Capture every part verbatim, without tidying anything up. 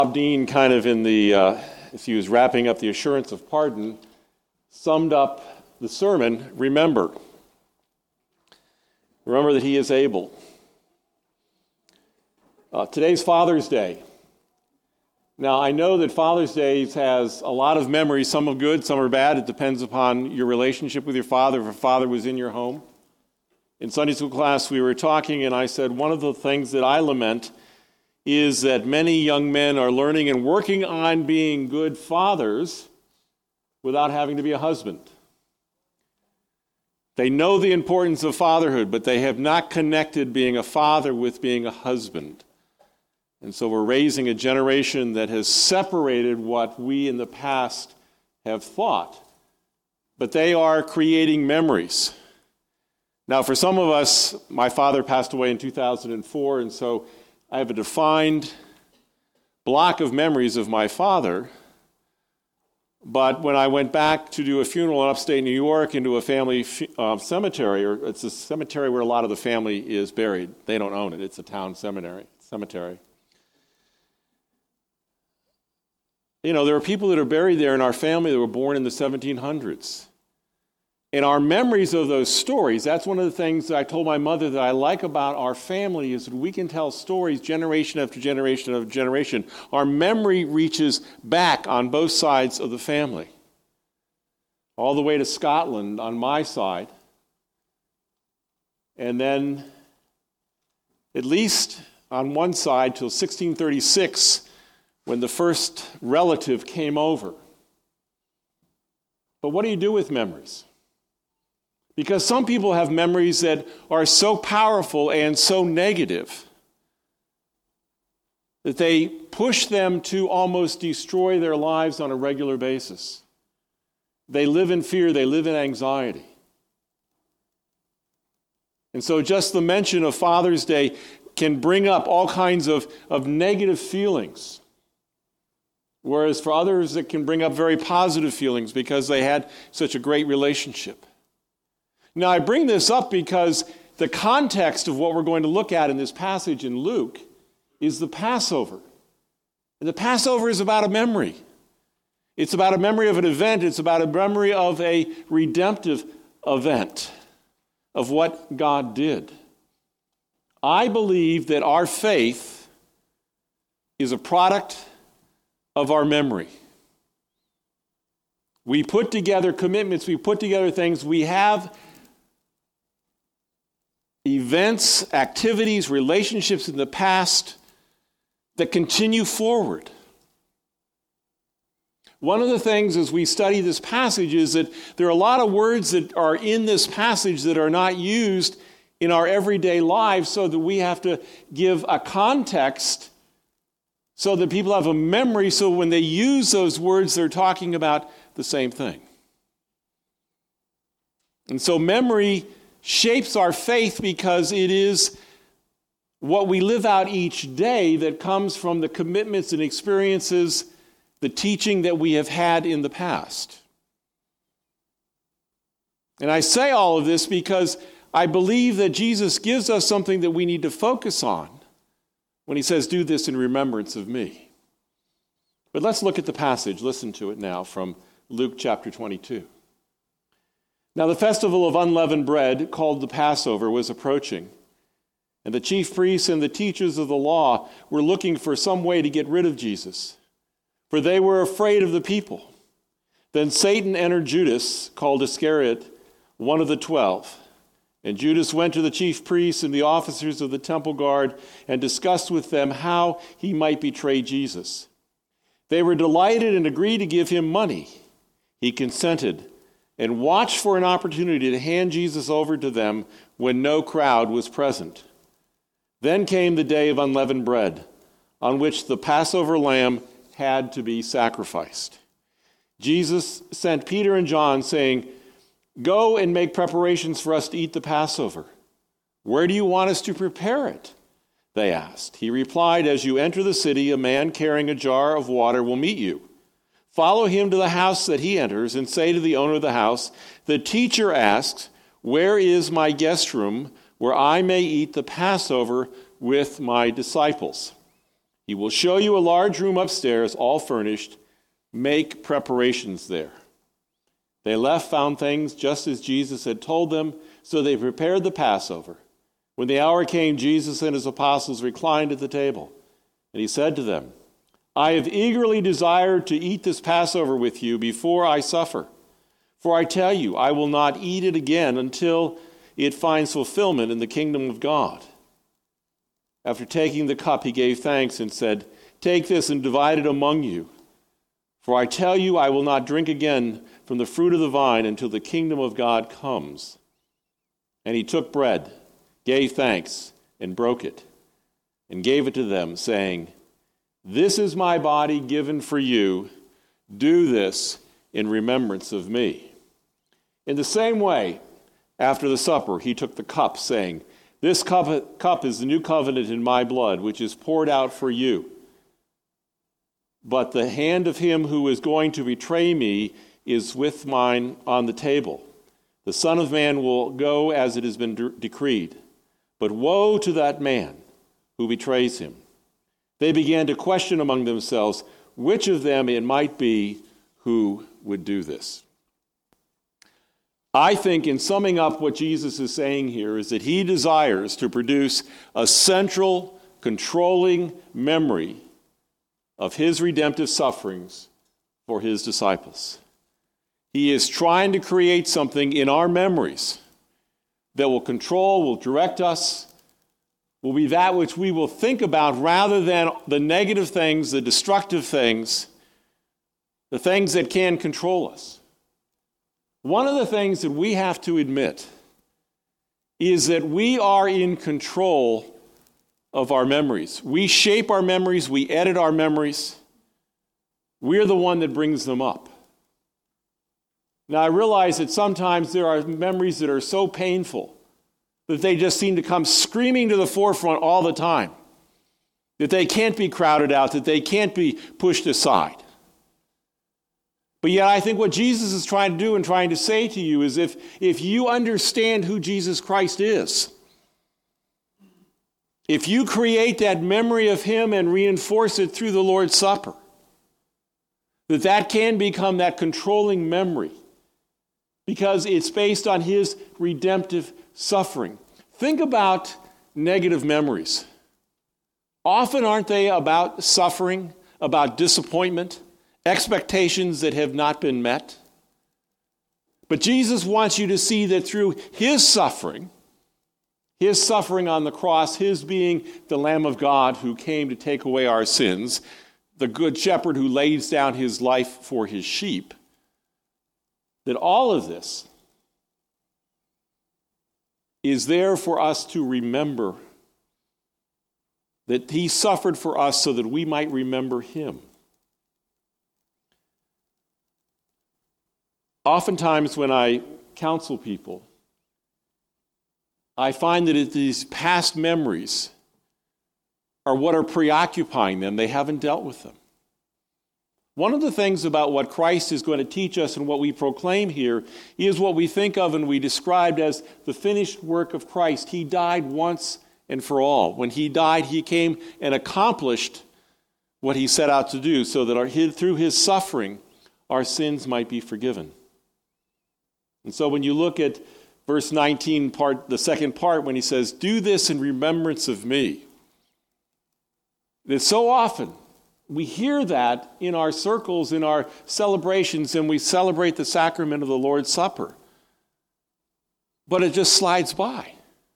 Bob Dean, kind of in the, uh, as he was wrapping up the assurance of pardon, summed up the sermon, remember. Remember that he is able. Uh, today's Father's Day. Now, I know that Father's Day has a lot of memories, some are good, some are bad. It depends upon your relationship with your father, if a father was in your home. In Sunday school class, we were talking, and I said one of the things that I lament is that many young men are learning and working on being good fathers without having to be a husband. They know the importance of fatherhood, but they have not connected being a father with being a husband. And so we're raising a generation that has separated what we in the past have thought. But they are creating memories. Now, for some of us, my father passed away in two thousand four, and so I have a defined block of memories of my father. But when I went back to do a funeral in upstate New York into a family uh, cemetery, or it's a cemetery where a lot of the family is buried. They don't own it. It's a town cemetery. cemetery. You know, there are people that are buried there in our family that were born in the seventeen hundreds. And our memories of those stories, that's one of the things that I told my mother that I like about our family is that we can tell stories generation after generation after generation. Our memory reaches back on both sides of the family. All the way to Scotland on my side. And then at least on one side till sixteen thirty-six when the first relative came over. But what do you do with memories? Because some people have memories that are so powerful and so negative that they push them to almost destroy their lives on a regular basis. They live in fear, they live in anxiety. And so just the mention of Father's Day can bring up all kinds of, of negative feelings. Whereas for others, it can bring up very positive feelings because they had such a great relationship. Now, I bring this up because the context of what we're going to look at in this passage in Luke is the Passover. And the Passover is about a memory. It's about a memory of an event. It's about a memory of a redemptive event of what God did. I believe that our faith is a product of our memory. We put together commitments, we put together things, we have events, activities, relationships in the past that continue forward. One of the things as we study this passage is that there are a lot of words that are in this passage that are not used in our everyday lives, so that we have to give a context so that people have a memory, so when they use those words, they're talking about the same thing. And so memory shapes our faith because it is what we live out each day that comes from the commitments and experiences, the teaching that we have had in the past. And I say all of this because I believe that Jesus gives us something that we need to focus on when he says, do this in remembrance of me. But let's look at the passage. Listen to it now from Luke chapter twenty-two. Now the festival of unleavened bread, called the Passover, was approaching. And the chief priests and the teachers of the law were looking for some way to get rid of Jesus, for they were afraid of the people. Then Satan entered Judas, called Iscariot, one of the twelve. And Judas went to the chief priests and the officers of the temple guard and discussed with them how he might betray Jesus. They were delighted and agreed to give him money. He consented and watched for an opportunity to hand Jesus over to them when no crowd was present. Then came the day of unleavened bread, on which the Passover lamb had to be sacrificed. Jesus sent Peter and John, saying, "Go and make preparations for us to eat the Passover." "Where do you want us to prepare it?" they asked. He replied, "As you enter the city, a man carrying a jar of water will meet you. Follow him to the house that he enters and say to the owner of the house, 'The teacher asks, where is my guest room where I may eat the Passover with my disciples?'" He will show you a large room upstairs, all furnished. Make preparations there." They left, found things just as Jesus had told them, so they prepared the Passover. When the hour came, Jesus and his apostles reclined at the table, and he said to them, "I have eagerly desired to eat this Passover with you before I suffer. For I tell you, I will not eat it again until it finds fulfillment in the kingdom of God." After taking the cup, he gave thanks and said, "Take this and divide it among you. For I tell you, I will not drink again from the fruit of the vine until the kingdom of God comes." And he took bread, gave thanks, and broke it, and gave it to them, saying, "This is my body given for you. Do this in remembrance of me." In the same way, after the supper, he took the cup, saying, "This cup, cup is the new covenant in my blood, which is poured out for you. But the hand of him who is going to betray me is with mine on the table. The Son of Man will go as it has been de- decreed. But woe to that man who betrays him." They began to question among themselves which of them it might be who would do this. I think in summing up what Jesus is saying here is that he desires to produce a central, controlling memory of his redemptive sufferings for his disciples. He is trying to create something in our memories that will control, will direct us, will be that which we will think about rather than the negative things, the destructive things, the things that can control us. One of the things that we have to admit is that we are in control of our memories. We shape our memories, we edit our memories. We're the one that brings them up. Now, I realize that sometimes there are memories that are so painful that they just seem to come screaming to the forefront all the time, that they can't be crowded out, that they can't be pushed aside. But yet I think what Jesus is trying to do and trying to say to you is if, if you understand who Jesus Christ is, if you create that memory of him and reinforce it through the Lord's Supper, that that can become that controlling memory because it's based on his redemptive suffering. Think about negative memories. Often aren't they about suffering, about disappointment, expectations that have not been met? But Jesus wants you to see that through his suffering, his suffering on the cross, his being the Lamb of God who came to take away our sins, the good shepherd who lays down his life for his sheep, that all of this is there for us to remember that he suffered for us so that we might remember him. Oftentimes when I counsel people, I find that it, these past memories are what are preoccupying them. They haven't dealt with them. One of the things about what Christ is going to teach us and what we proclaim here is what we think of and we described as the finished work of Christ. He died once and for all. When he died, he came and accomplished what he set out to do so that our, through his suffering, our sins might be forgiven. And so when you look at verse nineteen, part, the second part, when he says, "Do this in remembrance of me," that so often we hear that in our circles, in our celebrations, and we celebrate the sacrament of the Lord's Supper. But it just slides by.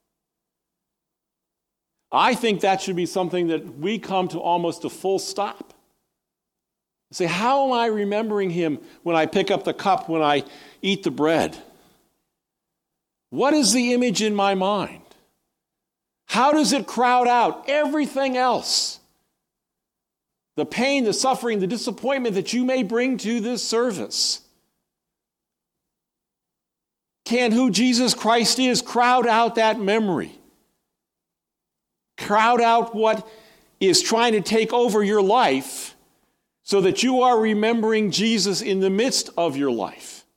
I think that should be something that we come to almost a full stop. Say, how am I remembering him when I pick up the cup, when I eat the bread? What is the image in my mind? How does it crowd out everything else? The pain, the suffering, the disappointment that you may bring to this service. Can who Jesus Christ is crowd out that memory? Crowd out what is trying to take over your life so that you are remembering Jesus in the midst of your life.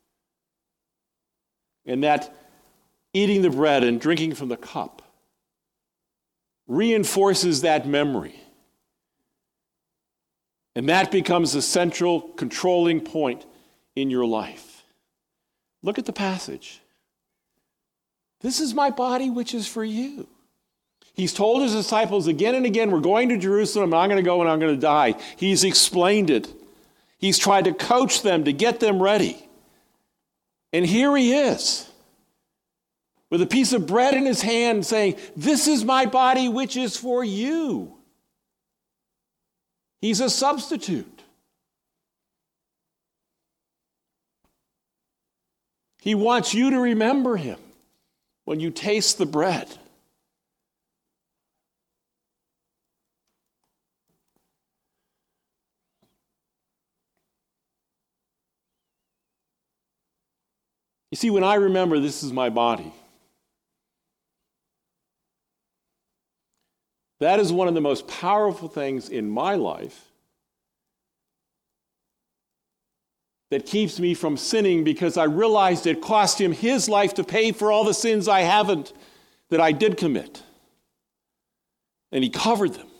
And that eating the bread and drinking from the cup reinforces that memory. And that becomes the central controlling point in your life. Look at the passage. This is my body, which is for you. He's told his disciples again and again, we're going to Jerusalem, and I'm going to go and I'm going to die. He's explained it. He's tried to coach them to get them ready. And here he is, with a piece of bread in his hand saying, this is my body, which is for you. He's a substitute. He wants you to remember him when you taste the bread. You see, when I remember this is my body, that is one of the most powerful things in my life that keeps me from sinning, because I realized it cost him his life to pay for all the sins I haven't, that I did commit. And he covered them.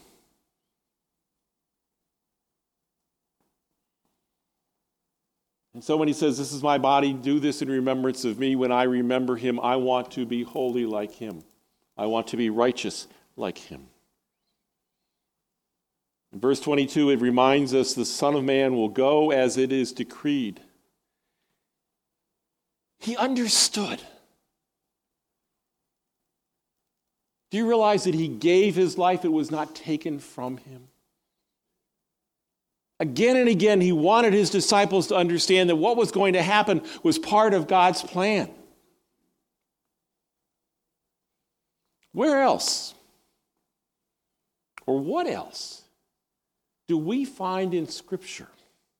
And so when he says, this is my body, do this in remembrance of me, when I remember him, I want to be holy like him. I want to be righteous like him. In verse twenty-two, it reminds us the Son of Man will go as it is decreed. He understood. Do you realize that he gave his life? It was not taken from him. Again and again, he wanted his disciples to understand that what was going to happen was part of God's plan. Where else, or what else, do we find in Scripture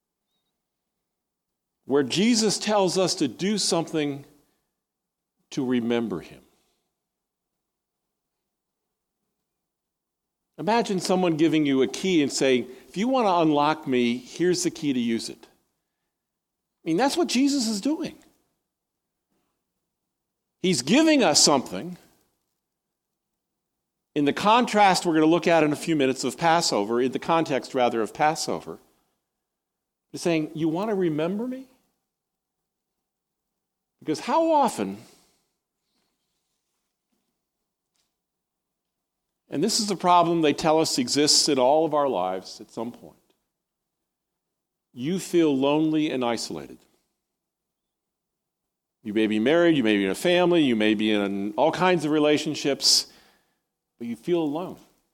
where Jesus tells us to do something to remember him? Imagine someone giving you a key and saying, if you want to unlock me, here's the key to use it. I mean, that's what Jesus is doing. He's giving us something. In the contrast we're going to look at in a few minutes of Passover, in the context rather of Passover, he's saying, you want to remember me? Because how often, and this is a problem they tell us exists in all of our lives at some point, you feel lonely and isolated. You may be married, you may be in a family, you may be in all kinds of relationships, but you feel alone.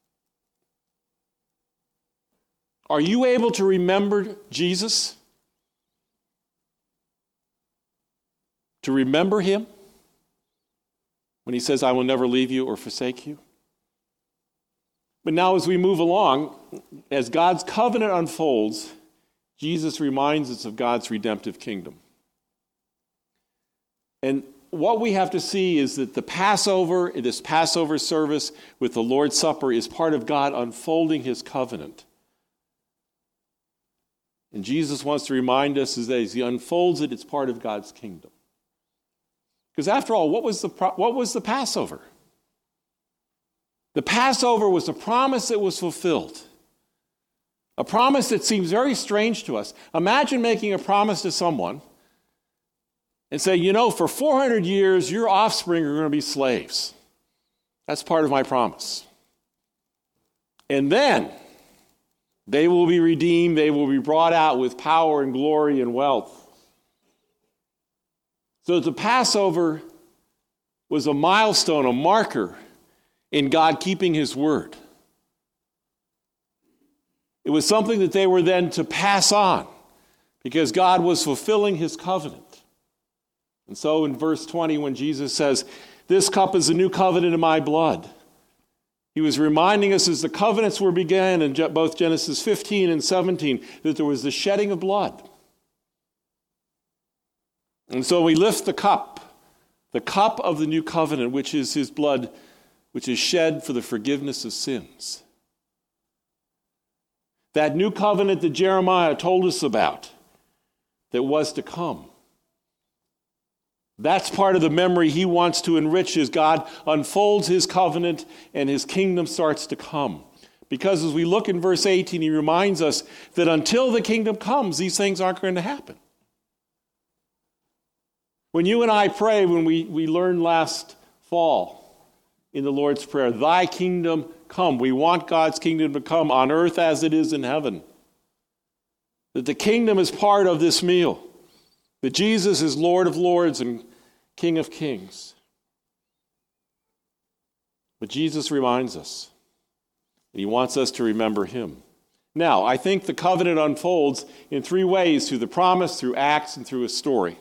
Are you able to remember Jesus? To remember him when he says, I will never leave you or forsake you? But now as we move along, as God's covenant unfolds, Jesus reminds us of God's redemptive kingdom. And what we have to see is that the Passover, this Passover service with the Lord's Supper, is part of God unfolding his covenant. And Jesus wants to remind us is that as he unfolds it, it's part of God's kingdom. Because after all, what was the what was the Passover? The Passover was a promise that was fulfilled. A promise that seems very strange to us. Imagine making a promise to someone and say, you know, for four hundred years, your offspring are going to be slaves. That's part of my promise. And then they will be redeemed. They will be brought out with power and glory and wealth. So the Passover was a milestone, a marker in God keeping his word. It was something that they were then to pass on because God was fulfilling his covenant. And so in verse twenty, when Jesus says, this cup is a new covenant in my blood, he was reminding us as the covenants were began in both Genesis fifteen and seventeen that there was the shedding of blood. And so we lift the cup, the cup of the new covenant, which is his blood, which is shed for the forgiveness of sins. That new covenant that Jeremiah told us about, that was to come. That's part of the memory he wants to enrich as God unfolds his covenant and his kingdom starts to come. Because as we look in verse eighteen, he reminds us that until the kingdom comes, these things aren't going to happen. When you and I pray, when we, we learned last fall in the Lord's Prayer, thy kingdom come. We want God's kingdom to come on earth as it is in heaven. That the kingdom is part of this meal. That Jesus is Lord of lords and King of kings. But Jesus reminds us. And he wants us to remember him. Now, I think the covenant unfolds in three ways: through the promise, through Acts, and through a story.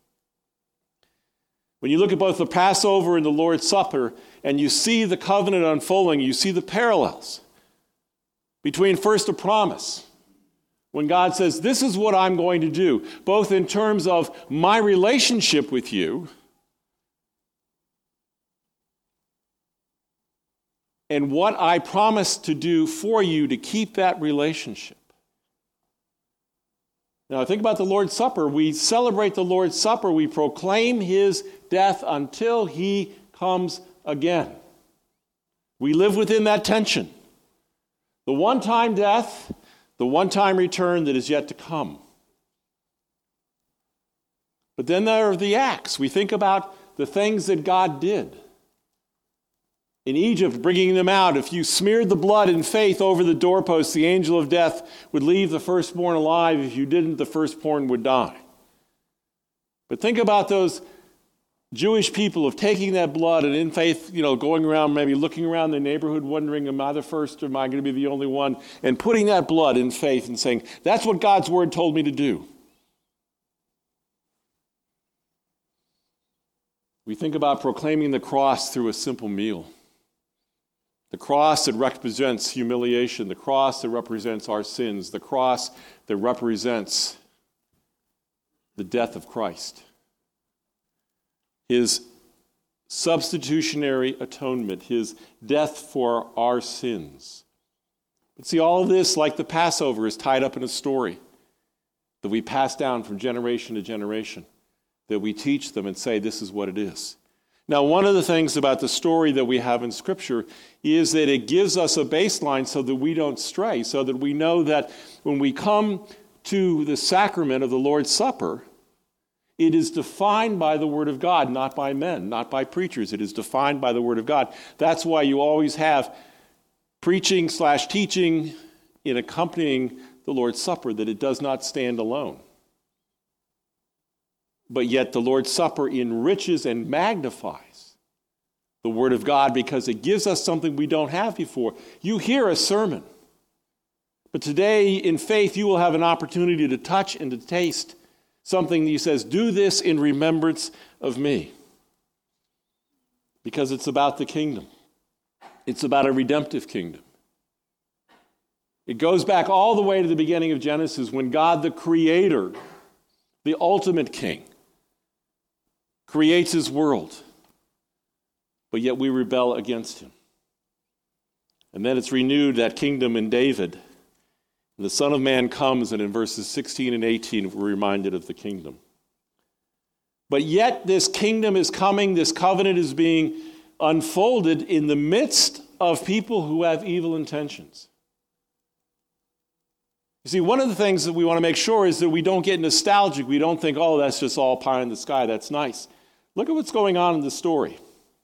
When you look at both the Passover and the Lord's Supper, and you see the covenant unfolding, you see the parallels between first a promise, when God says, this is what I'm going to do, both in terms of my relationship with you and what I promise to do for you to keep that relationship. Now, think about the Lord's Supper. We celebrate the Lord's Supper. We proclaim his death until he comes again. We live within that tension. The one-time death, the one-time return that is yet to come. But then there are the acts. We think about the things that God did. In Egypt, bringing them out, if you smeared the blood in faith over the doorpost, the angel of death would leave the firstborn alive. If you didn't, the firstborn would die. But think about those Jewish people of taking that blood and in faith, you know, going around, maybe looking around the neighborhood, wondering, am I the first or am I going to be the only one? And putting that blood in faith and saying, that's what God's word told me to do. We think about proclaiming the cross through a simple meal. The cross that represents humiliation, the cross that represents our sins, the cross that represents the death of Christ. His substitutionary atonement, his death for our sins. But see, all of this, like the Passover, is tied up in a story that we pass down from generation to generation, that we teach them and say, this is what it is. Now, one of the things about the story that we have in Scripture is that it gives us a baseline so that we don't stray, so that we know that when we come to the sacrament of the Lord's Supper, it is defined by the Word of God, not by men, not by preachers. It is defined by the Word of God. That's why you always have preaching slash teaching in accompanying the Lord's Supper, that it does not stand alone. But yet the Lord's Supper enriches and magnifies the Word of God because it gives us something we don't have before. You hear a sermon, but today in faith you will have an opportunity to touch and to taste something that he says, do this in remembrance of me. Because it's about the kingdom. It's about a redemptive kingdom. It goes back all the way to the beginning of Genesis when God the Creator, the ultimate king, creates his world, but yet we rebel against him. And then it's renewed, that kingdom, in David. And the Son of Man comes, and in verses sixteen and eighteen, we're reminded of the kingdom. But yet this kingdom is coming, this covenant is being unfolded in the midst of people who have evil intentions. You see, one of the things that we want to make sure is that we don't get nostalgic. We don't think, oh, that's just all pie in the sky, that's nice. Look at what's going on in the story.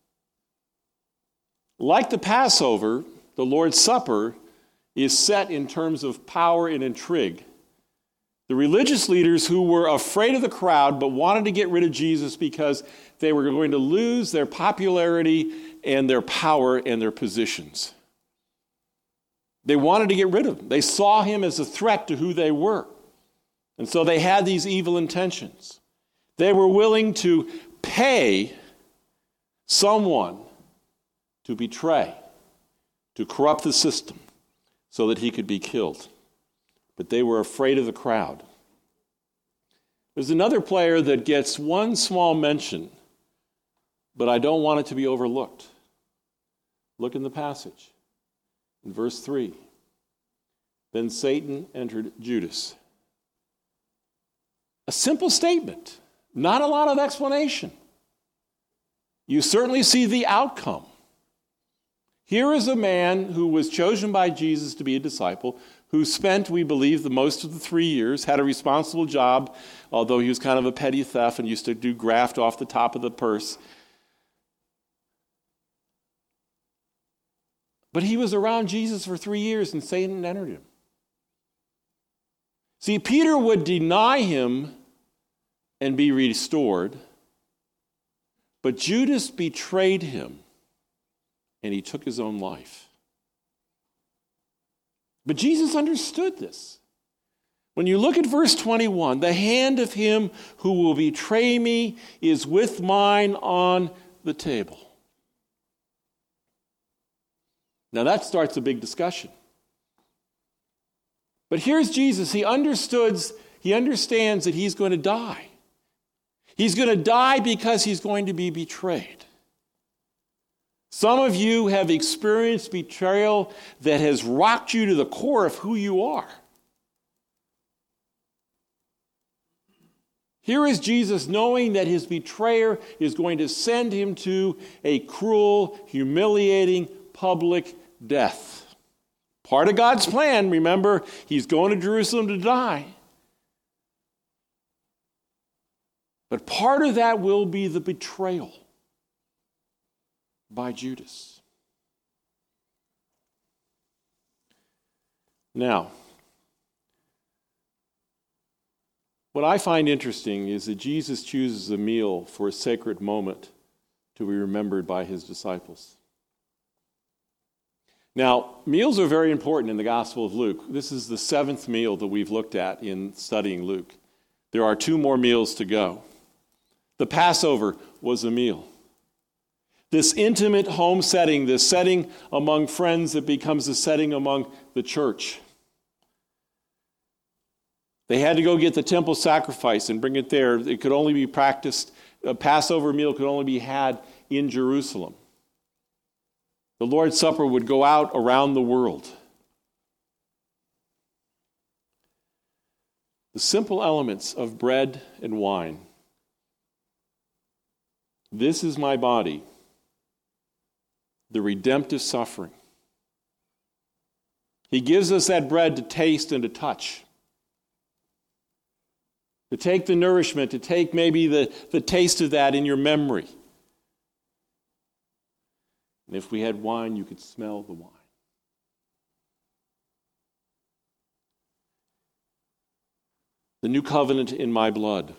Like the Passover, the Lord's Supper is set in terms of power and intrigue. The religious leaders who were afraid of the crowd but wanted to get rid of Jesus because they were going to lose their popularity and their power and their positions. They wanted to get rid of him. They saw him as a threat to who they were. And so they had these evil intentions. They were willing to pay someone to betray, to corrupt the system so that he could be killed. But they were afraid of the crowd. There's another player that gets one small mention, but I don't want it to be overlooked. Look in the passage. In verse three, then Satan entered Judas. A simple statement, not a lot of explanation. You certainly see the outcome. Here is a man who was chosen by Jesus to be a disciple, who spent, we believe, the most of the three years, had a responsible job, although he was kind of a petty thief and used to do graft off the top of the purse. But he was around Jesus for three years and Satan entered him. See, Peter would deny him and be restored, but Judas betrayed him and he took his own life. But Jesus understood this. When you look at verse twenty-one, the hand of him who will betray me is with mine on the table. Now that starts a big discussion. But here's Jesus. He understood, he understands that he's going to die. He's going to die because he's going to be betrayed. Some of you have experienced betrayal that has rocked you to the core of who you are. Here is Jesus knowing that his betrayer is going to send him to a cruel, humiliating, public death. Part of God's plan, remember, he's going to Jerusalem to die. But part of that will be the betrayal by Judas. Now, what I find interesting is that Jesus chooses a meal for a sacred moment to be remembered by his disciples. Now, meals are very important in the Gospel of Luke. This is the seventh meal that we've looked at in studying Luke. There are two more meals to go. The Passover was a meal. This intimate home setting, this setting among friends that becomes a setting among the church. They had to go get the temple sacrifice and bring it there. It could only be practiced, a Passover meal could only be had in Jerusalem. The Lord's Supper would go out around the world. The simple elements of bread and wine. This is my body, the redemptive suffering. He gives us that bread to taste and to touch. To take the nourishment, to take maybe the, the taste of that in your memory. And if we had wine, you could smell the wine. The new covenant in my blood.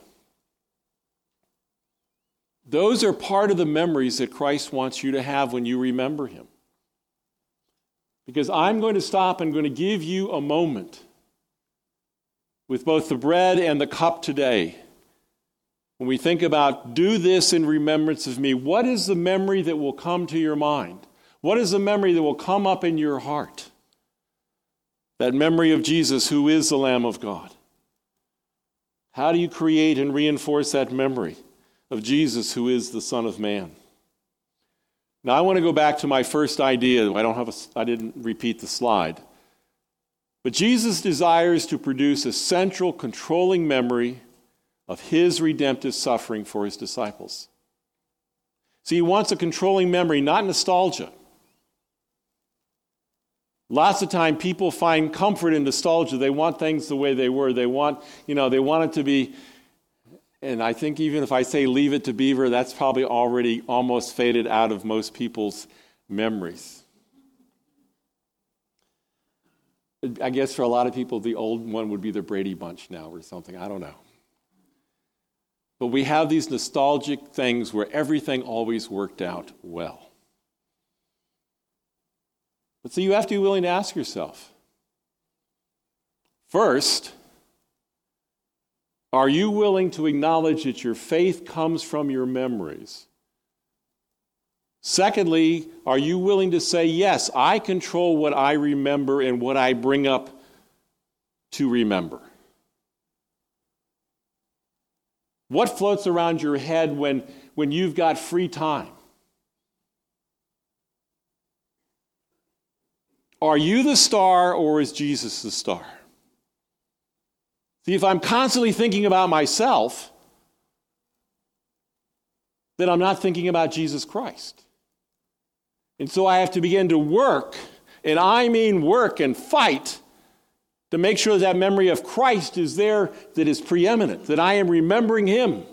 Those are part of the memories that Christ wants you to have when you remember him. Because I'm going to stop and going to give you a moment with both the bread and the cup today. When we think about, do this in remembrance of me, what is the memory that will come to your mind? What is the memory that will come up in your heart? That memory of Jesus, who is the Lamb of God. How do you create and reinforce that memory of Jesus, who is the Son of Man? Now I want to go back to my first idea. I don't have a, I didn't repeat the slide. But Jesus desires to produce a central controlling memory of his redemptive suffering for his disciples. See, he wants a controlling memory, not nostalgia. Lots of time people find comfort in nostalgia. They want things the way they were. They want, you know, they want it to be, and I think even if I say leave it to Beaver, that's probably already almost faded out of most people's memories. I guess for a lot of people, the old one would be the Brady Bunch now or something. I don't know. But we have these nostalgic things where everything always worked out well. But so you have to be willing to ask yourself, first, are you willing to acknowledge that your faith comes from your memories? Secondly, are you willing to say, yes, I control what I remember and what I bring up to remember? What floats around your head when, when you've got free time? Are you the star or is Jesus the star? See, if I'm constantly thinking about myself, then I'm not thinking about Jesus Christ. And so I have to begin to work, and I mean work and fight, to make sure that memory of Christ is there, that is preeminent, that I am remembering him.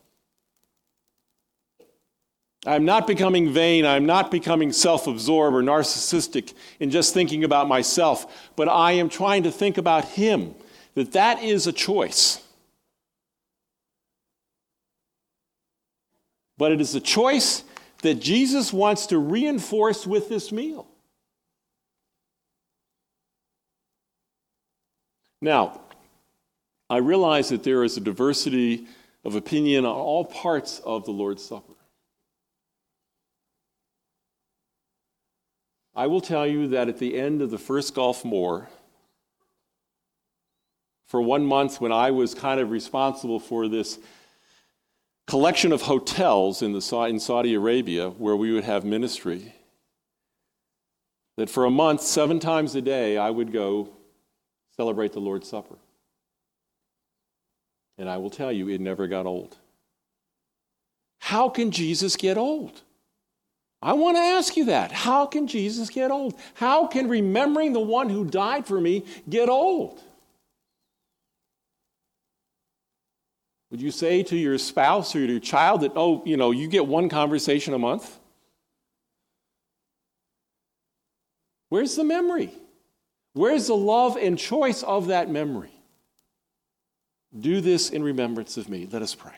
I'm not becoming vain, I'm not becoming self-absorbed or narcissistic in just thinking about myself, but I am trying to think about him, that that is a choice. But it is a choice that Jesus wants to reinforce with this meal. Now, I realize that there is a diversity of opinion on all parts of the Lord's Supper. I will tell you that at the end of the first Gulf War, for one month when I was kind of responsible for this collection of hotels in, the, in Saudi Arabia where we would have ministry, that for a month, seven times a day, I would go celebrate the Lord's Supper. And I will tell you, it never got old. How can Jesus get old? I want to ask you that. How can Jesus get old? How can remembering the one who died for me get old? Would you say to your spouse or your child that, oh, you know, you get one conversation a month? Where's the memory? Where's the love and choice of that memory? Do this in remembrance of me. Let us pray.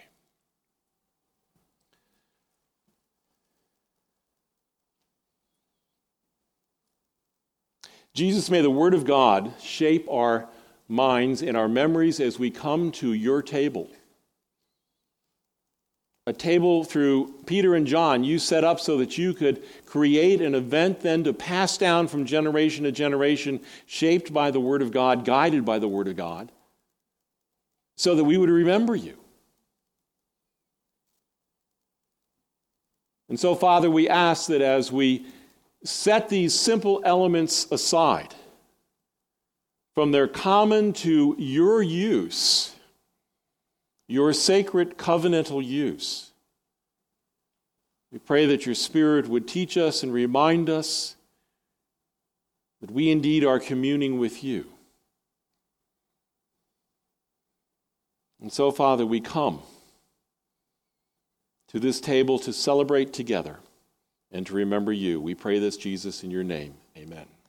Jesus, may the Word of God shape our minds and our memories as we come to your table. A table through Peter and John you set up so that you could create an event then to pass down from generation to generation, shaped by the Word of God, guided by the Word of God, so that we would remember you. And so, Father, we ask that as we set these simple elements aside from their common to your use, your sacred covenantal use, we pray that your Spirit would teach us and remind us that we indeed are communing with you. And so, Father, we come to this table to celebrate together and to remember you. We pray this, Jesus, in your name. Amen.